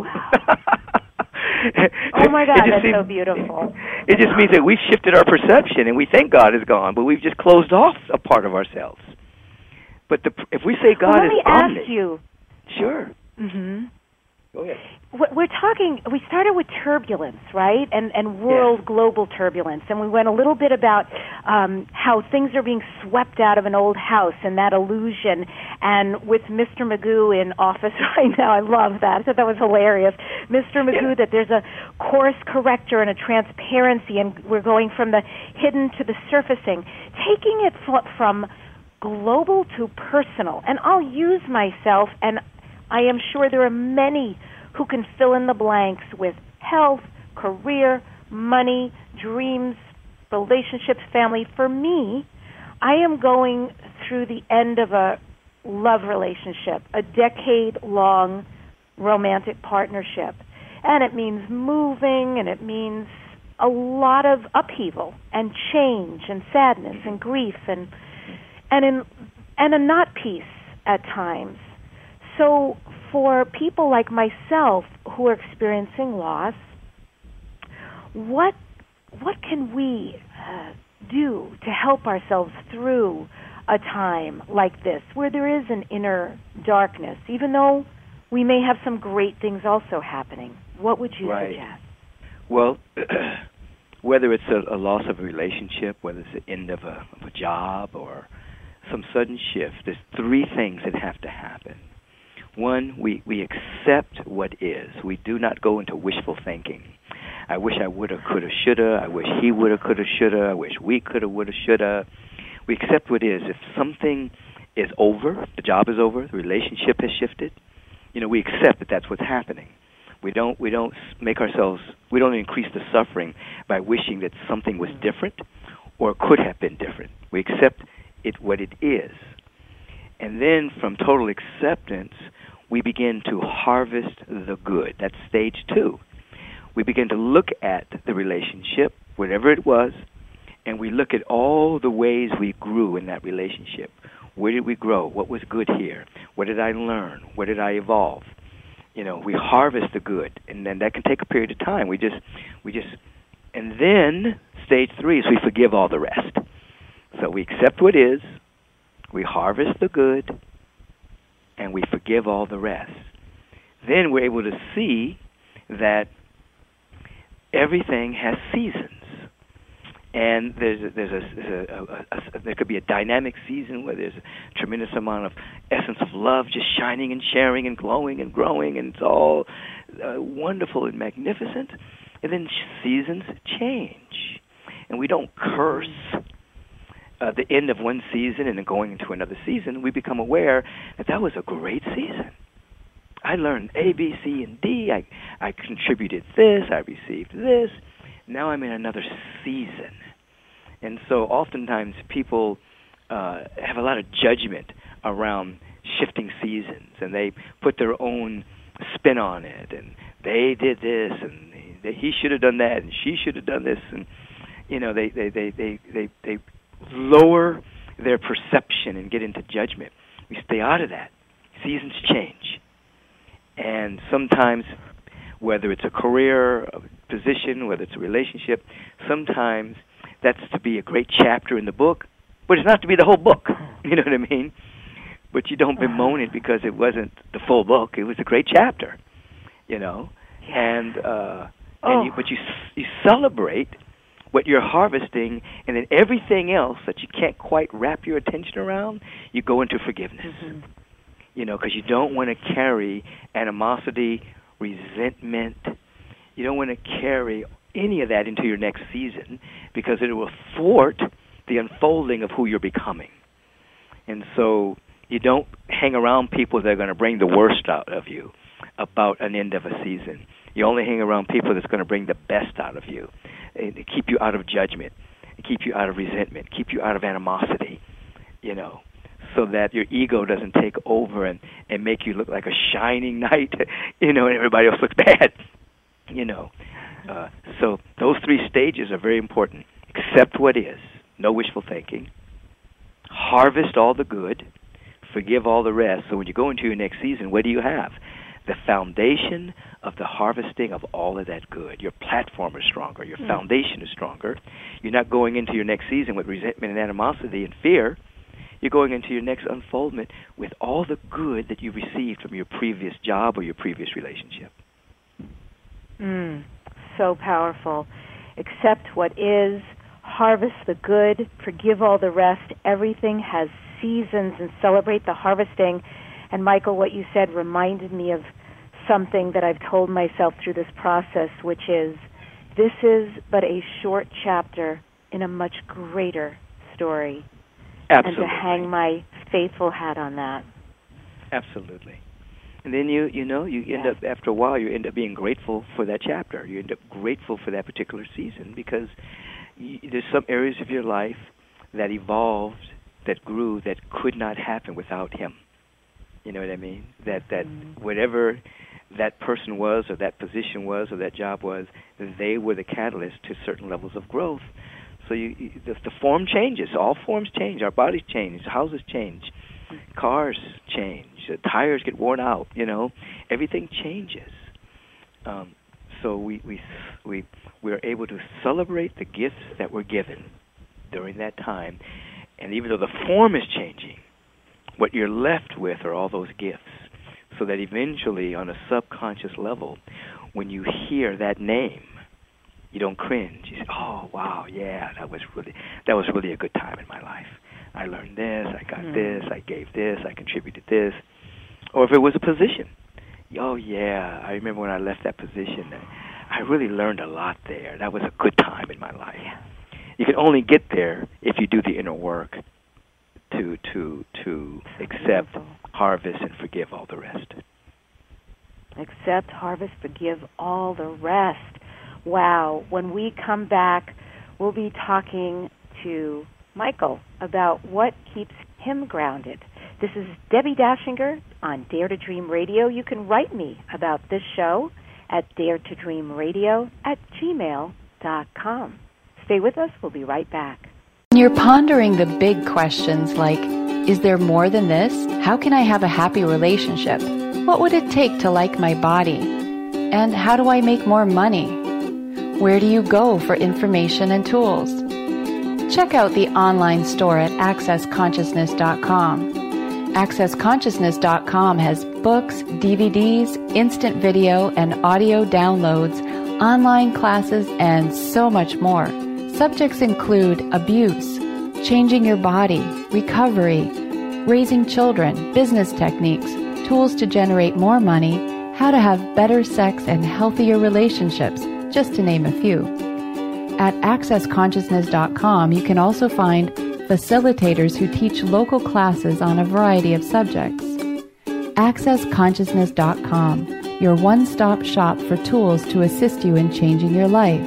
Oh my God, that's seems, so beautiful. It just means that we've shifted our perception and we think God is gone, but we've just closed off a part of ourselves. But the, if we say God well, let is me omni, ask you. Sure. Mm-hmm. Go ahead. We're talking, we started with turbulence, right? And, and world, yeah. global turbulence. And we went a little bit about um, how things are being swept out of an old house and that illusion. And with Mister Magoo in office right now, I love that. I thought that was hilarious. Mister Magoo, yeah. that there's a course corrector and a transparency, and we're going from the hidden to the surfacing. Taking it from global to personal. And I'll use myself, and I am sure there are many who can fill in the blanks with health, career, money, dreams, relationships, family. For me, I am going through the end of a love relationship, a decade-long romantic partnership. And it means moving, and it means a lot of upheaval and change and sadness and grief and and in, and a not peace at times. So for people like myself who are experiencing loss, what what can we uh, do to help ourselves through a time like this where there is an inner darkness, even though we may have some great things also happening? What would you right. suggest? Well, whether it's a, a loss of a relationship, whether it's the end of a, of a job or some sudden shift, there's three things that have to happen. One, we, we accept what is. We do not go into wishful thinking. I wish I woulda, coulda, shoulda. I wish he woulda, coulda, shoulda. I wish we coulda, woulda, shoulda. We accept what is. If something is over, the job is over, the relationship has shifted, you know, we accept that that's what's happening. We don't we don't make ourselves, we don't increase the suffering by wishing that something was different or could have been different. We accept it what it is. And then from total acceptance, we begin to harvest the good. That's stage two. We begin to look at the relationship, whatever it was, and we look at all the ways we grew in that relationship. Where did we grow? What was good here? What did I learn? Where did I evolve? You know, we harvest the good, and then that can take a period of time. We just, we just, and then stage three is we forgive all the rest. So we accept what is, we harvest the good, and we forgive all the rest. Then we're able to see that everything has seasons. And there's a, there's a, there's a, a, a there could be a dynamic season where there's a tremendous amount of essence of love just shining and sharing and glowing and growing, and it's all uh, wonderful and magnificent. And then seasons change, and we don't curse uh, the end of one season and then going into another season. We become aware that that was a great season. I learned A, B, C, and D. I I contributed this. I received this. Now I'm in another season. And so oftentimes people uh, have a lot of judgment around shifting seasons, and they put their own spin on it, and they did this, and they, he should have done that, and she should have done this, and you know, they, they, they, they, they, they lower their perception and get into judgment. We stay out of that. Seasons change. And sometimes, whether it's a career, a position, whether it's a relationship, sometimes that's to be a great chapter in the book, but it's not to be the whole book. You know what I mean? But you don't bemoan it because it wasn't the full book. It was a great chapter, you know. And uh, and oh. you, but you you celebrate what you're harvesting, and then everything else that you can't quite wrap your attention around, you go into forgiveness. Mm-hmm. You know, because you don't want to carry animosity, resentment. You don't want to carry any of that into your next season because it will thwart the unfolding of who you're becoming. And so you don't hang around people that are going to bring the worst out of you about an end of a season. You only hang around people that's going to bring the best out of you, and keep you out of judgment, and keep you out of resentment, keep you out of animosity, you know, so that your ego doesn't take over and, and make you look like a shining knight, you know, and everybody else looks bad, you know. Uh, so those three stages are very important. Accept what is, no wishful thinking. Harvest all the good, forgive all the rest. So when you go into your next season, what do you have? The foundation of the harvesting of all of that good. Your platform is stronger. Your foundation is stronger. You're not going into your next season with resentment and animosity and fear. you're going into your next unfoldment with all the good that you received from your previous job or your previous relationship. Mm, so powerful. Accept what is, harvest the good, forgive all the rest. Everything has seasons, and celebrate the harvesting. And Michael, what you said reminded me of something that I've told myself through this process, which is, this is but a short chapter in a much greater story. Absolutely. And to hang my faithful hat on that. Absolutely. And then you, you know, you end yeah. up, after a while, you end up being grateful for that chapter. You end up grateful for that particular season because you, there's some areas of your life that evolved, that grew, that could not happen without him. You know what I mean? That that mm-hmm. whatever that person was or that position was or that job was, they were the catalyst to certain levels of growth. So you, you the, the form changes. All forms change. Our bodies change. Houses change. Cars change. The tires get worn out. You know, everything changes. Um, so we we we we are able to celebrate the gifts that were given during that time, and even though the form is changing, what you're left with are all those gifts. So that eventually, on a subconscious level, when you hear that name, you don't cringe. You say, "Oh, wow, yeah, that was really that was really a good time in my life. I learned this, I got mm. this, I gave this, I contributed this." Or if it was a position, "Oh, yeah, I remember when I left that position. I really learned a lot there. That was a good time in my life." You can only get there if you do the inner work to to to accept, harvest, and forgive all the rest. Accept, harvest, forgive all the rest. Wow. When we come back, we'll be talking to Michael about what keeps him grounded. This is Debbie Dashinger on Dare to Dream Radio. You can write me about this show at dare to dream radio at gmail dot com. Stay with us. We'll be right back. When you're pondering the big questions like, is there more than this? How can I have a happy relationship? What would it take to like my body? And how do I make more money? Where do you go for information and tools? Check out the online store at access consciousness dot com. access consciousness dot com has books, D V Ds, instant video and audio downloads, online classes, and so much more. Subjects include abuse, changing your body, recovery, raising children, business techniques, tools to generate more money, how to have better sex and healthier relationships, just to name a few. At access consciousness dot com, you can also find facilitators who teach local classes on a variety of subjects. access consciousness dot com, your one-stop shop for tools to assist you in changing your life.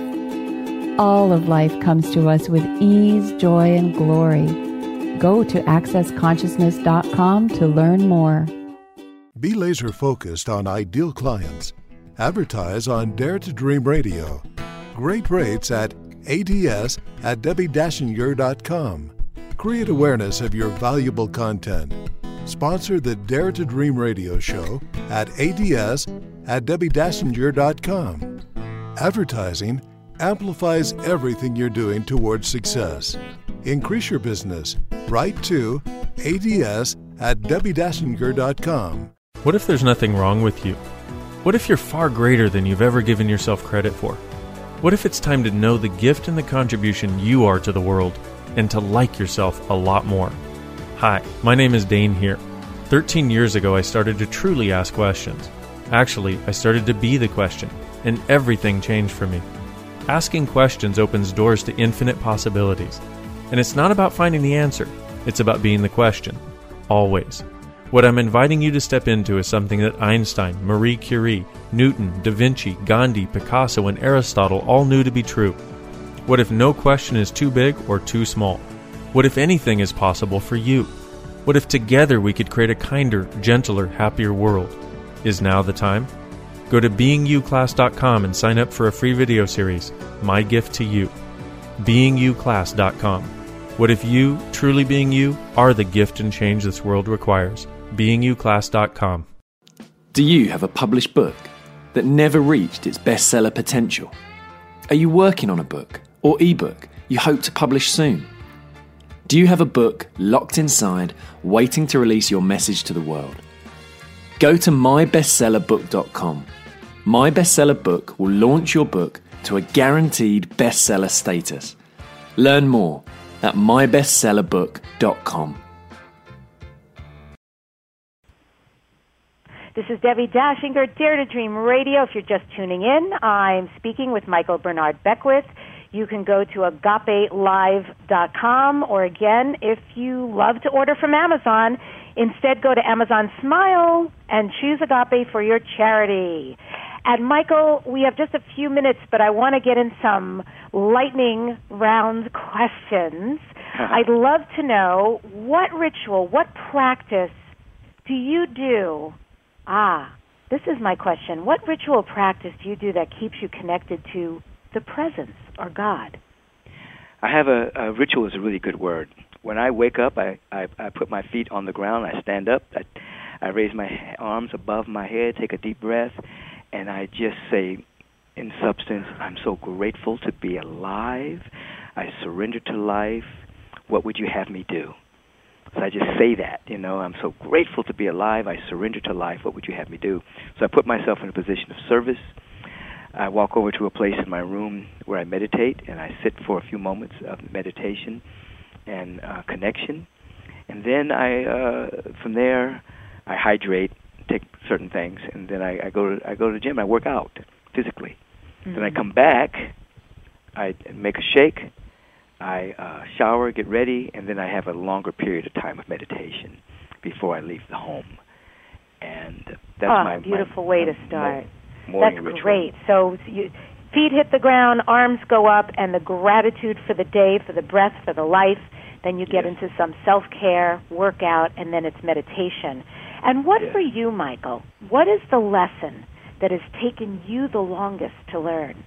All of life comes to us with ease, joy, and glory. Go to access consciousness dot com to learn more. Be laser focused on ideal clients. Advertise on Dare to Dream Radio. Great rates at ads at debbie dashinger dot com. Create awareness of your valuable content. Sponsor the Dare to Dream Radio show at ads at debbie dashinger dot com. Advertising amplifies everything you're doing towards success. Increase your business. Write to ads at debbie dashinger dot com. What if there's nothing wrong with you? What if you're far greater than you've ever given yourself credit for? What if it's time to know the gift and the contribution you are to the world and to like yourself a lot more? Hi, my name is Dane here. thirteen years ago, I started to truly ask questions. Actually, I started to be the question, and everything changed for me. Asking questions opens doors to infinite possibilities. And it's not about finding the answer, it's about being the question. Always. What I'm inviting you to step into is something that Einstein, Marie Curie, Newton, Da Vinci, Gandhi, Picasso, and Aristotle all knew to be true. What if no question is too big or too small? What if anything is possible for you? What if together we could create a kinder, gentler, happier world? Is now the time? Go to being you class dot com and sign up for a free video series, My Gift to You. being you class dot com. What if you, truly being you, are the gift and change this world requires? being you class dot com. Do you have a published book that never reached its bestseller potential? Are you working on a book or ebook you hope to publish soon? Do you have a book locked inside, waiting to release your message to the world? Go to my bestseller book dot com. My Bestseller Book will launch your book to a guaranteed bestseller status. Learn more at my bestseller book dot com. This is Debbie Dashinger, Dare to Dream Radio. If you're just tuning in, I'm speaking with Michael Bernard Beckwith. You can go to agape live dot com, or again, if you love to order from Amazon, instead go to Amazon Smile and choose Agape for your charity. And Michael, we have just a few minutes, but I want to get in some lightning round questions. I'd love to know, what ritual, what practice do you do? Ah, this is my question. What ritual practice do you do that keeps you connected to the presence or God? I have a, a ritual is a really good word. When I wake up, I, I, I put my feet on the ground, I stand up, I, I raise my arms above my head, take a deep breath, and I just say, in substance, I'm so grateful to be alive. I surrender to life. What would you have me do? So I just say that, you know, I'm so grateful to be alive. I surrender to life. What would you have me do? So I put myself in a position of service. I walk over to a place in my room where I meditate, and I sit for a few moments of meditation and uh, connection. And then I, uh, from there, I hydrate, take certain things, and then I, I go to I go to the gym. I work out physically. Mm-hmm. Then I come back. I make a shake. I uh, shower, get ready, and then I have a longer period of time of meditation before I leave the home. And that's oh, my beautiful my, way my, to start. Morning That's ritual. Great. So you, feet hit the ground, arms go up, and the gratitude for the day, for the breath, for the life. Then you get yes. into some self-care, workout, and then it's meditation. And what yes. for you, Michael? What is the lesson that has taken you the longest to learn?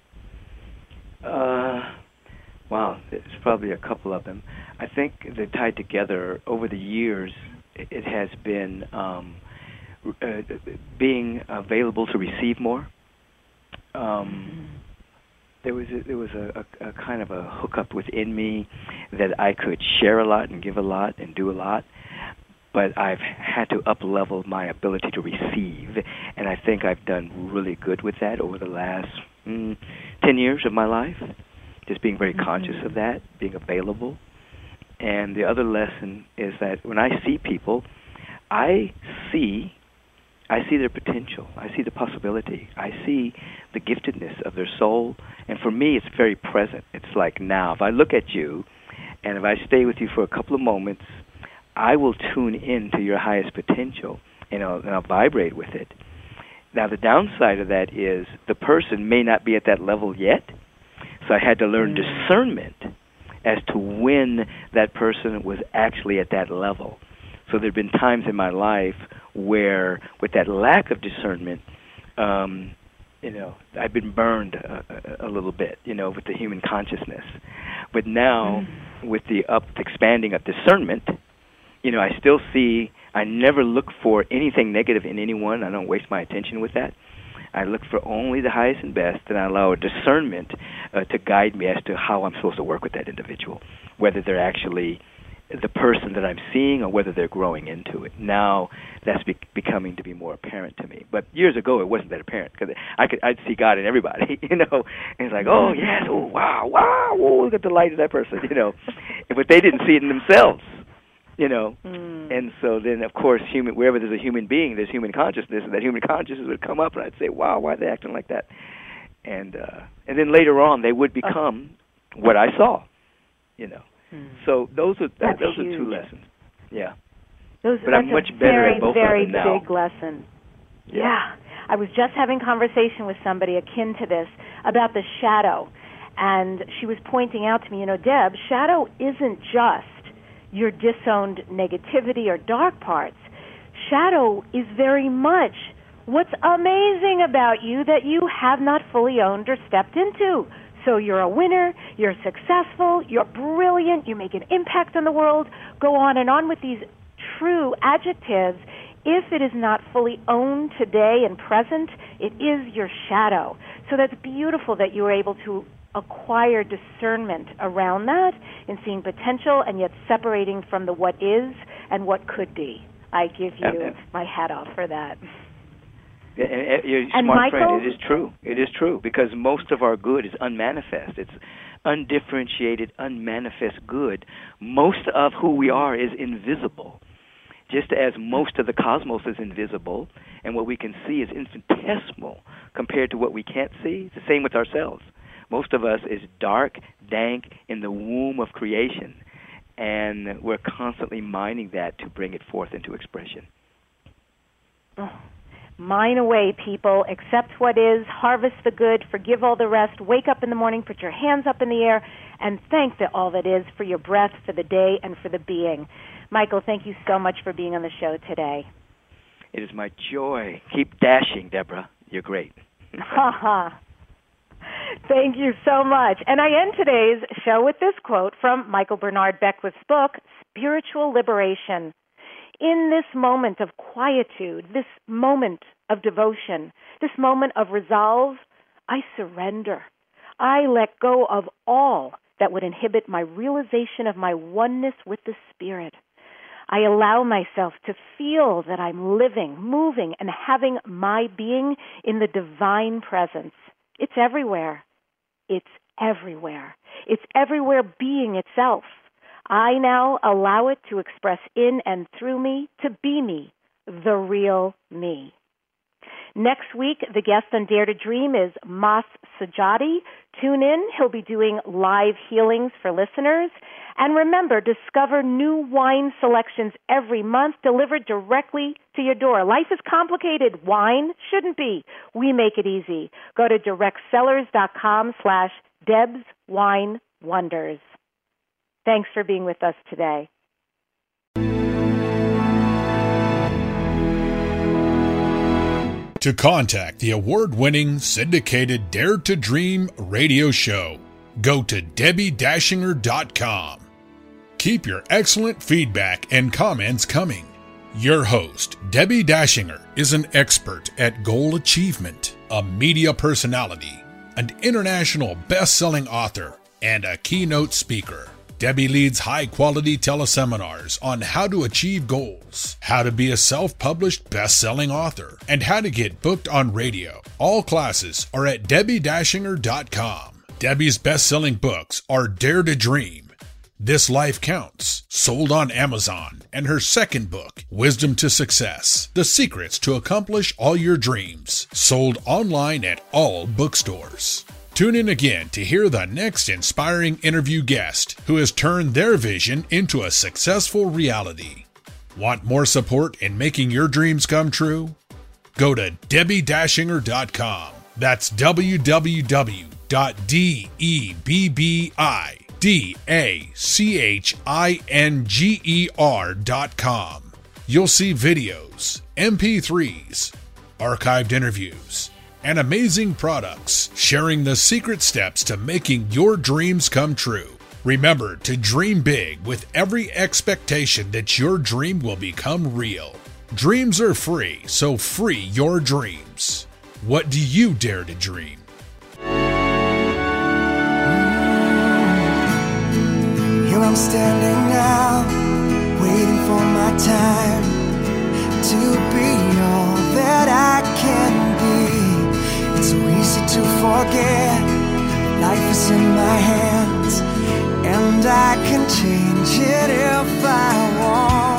Uh, wow, there's probably a couple of them. I think they're tied together over the years. It has been um, uh, being available to receive more. Um, there was a, there was a, a, a kind of a hookup within me that I could share a lot and give a lot and do a lot, but I've had to up-level my ability to receive, and I think I've done really good with that over the last mm, ten years of my life, just being very mm-hmm. conscious of that, being available. And the other lesson is that when I see people, I see I see their potential. I see the possibility. I see the giftedness of their soul. And for me, it's very present. It's like now. If I look at you, and if I stay with you for a couple of moments, I will tune in to your highest potential, and I'll, and I'll vibrate with it. Now, the downside of that is the person may not be at that level yet, so I had to learn mm. discernment as to when that person was actually at that level. So there have been times in my life where, with that lack of discernment, um, you know, I've been burned a, a, a little bit, you know, with the human consciousness. But now, mm. with the up expanding of discernment, you know, I still see, I never look for anything negative in anyone. I don't waste my attention with that. I look for only the highest and best, and I allow a discernment uh, to guide me as to how I'm supposed to work with that individual, whether they're actually the person that I'm seeing or whether they're growing into it. Now that's be- becoming to be more apparent to me. But years ago, it wasn't that apparent because I could I'd see God in everybody, you know. And it's like, oh yes, oh wow, wow, oh, look at the light of that person, you know. But they didn't see it in themselves, you know. Mm. And so then, of course, human wherever there's a human being, there's human consciousness, and that human consciousness would come up, and I'd say, wow, why are they acting like that? And uh, and then later on, they would become uh. what I saw, you know. So those are that, those huge. are two lessons. Yeah. Those, but I'm much better very, at both very of them now. Big lesson. Yeah. yeah. I was just having conversation with somebody akin to this about the shadow, and she was pointing out to me, you know, Deb, shadow isn't just your disowned negativity or dark parts. Shadow is very much what's amazing about you that you have not fully owned or stepped into. So you're a winner, you're successful, you're brilliant, you make an impact on the world, go on and on with these true adjectives. If it is not fully owned today and present, it is your shadow. So that's beautiful that you were able to acquire discernment around that in seeing potential and yet separating from the what is and what could be. I give you and, and, my hat off for that. And, and, you're and smart Michael? friend. It is true. It is true because most of our good is unmanifest. It's undifferentiated, unmanifest good. Most of who we are is invisible. Just as most of the cosmos is invisible and what we can see is infinitesimal compared to what we can't see, it's the same with ourselves. Most of us is dark, dank, in the womb of creation, and we're constantly mining that to bring it forth into expression. Oh. Mine away, people. Accept what is, harvest the good, forgive all the rest, wake up in the morning, put your hands up in the air, and thank the all that is for your breath, for the day, and for the being. Michael, thank you so much for being on the show today. It is my joy. Keep dashing, Deborah. You're great. Ha ha. Thank you so much. And I end today's show with this quote from Michael Bernard Beckwith's book, Spiritual Liberation. In this moment of quietude, this moment of devotion, this moment of resolve, I surrender. I let go of all that would inhibit my realization of my oneness with the Spirit. I allow myself to feel that I'm living, moving, and having my being in the divine presence. It's everywhere. It's everywhere. It's everywhere being itself. I now allow it to express in and through me to be me, the real me. Next week, the guest on Dare to Dream is Mas Sajadi. Tune in. He'll be doing live healings for listeners. And remember, discover new wine selections every month delivered directly to your door. Life is complicated. Wine shouldn't be. We make it easy. Go to directsellers.com slash Deb's Wine Wonders. Thanks for being with us today. To contact the award-winning syndicated Dare to Dream radio show, go to Debbie Dashinger dot com. Keep your excellent feedback and comments coming. Your host, Debbie Dashinger, is an expert at goal achievement, a media personality, an international best-selling author, and a keynote speaker. Debbie leads high-quality teleseminars on how to achieve goals, how to be a self-published best-selling author, and how to get booked on radio. All classes are at Debbie Dashinger dot com. Debbie's best-selling books are Dare to Dream, This Life Counts, sold on Amazon, and her second book, Wisdom to Success, The Secrets to Accomplish All Your Dreams, sold online at all bookstores. Tune in again to hear the next inspiring interview guest who has turned their vision into a successful reality. Want more support in making your dreams come true? Go to Debbie Dashinger dot com. That's w w w dot debbi D A C H I N G E R dot com. You'll see videos, M P threes, archived interviews, and amazing products sharing the secret steps to making your dreams come true. Remember to dream big with every expectation that your dream will become real. Dreams are free, so free your dreams. What do you dare to dream? Here I'm standing now, waiting for my time to be all that I can be. It's so easy to forget, life is in my hands, and I can change it if I want.